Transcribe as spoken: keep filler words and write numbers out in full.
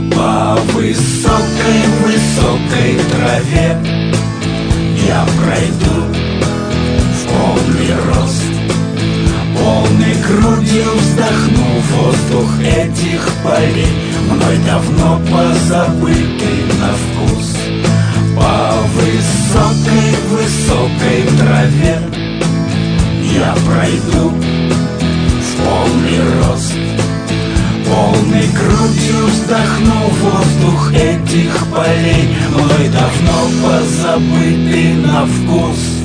По высокой, высокой траве я пройду в полный рост, полной грудью вздохну воздух этих полей, мной давно позабытый на вкус. По высокой, высокой траве я пройду в полный рост, полной грудью вздохну воздух этих полей, мной давно позабытый на вкус.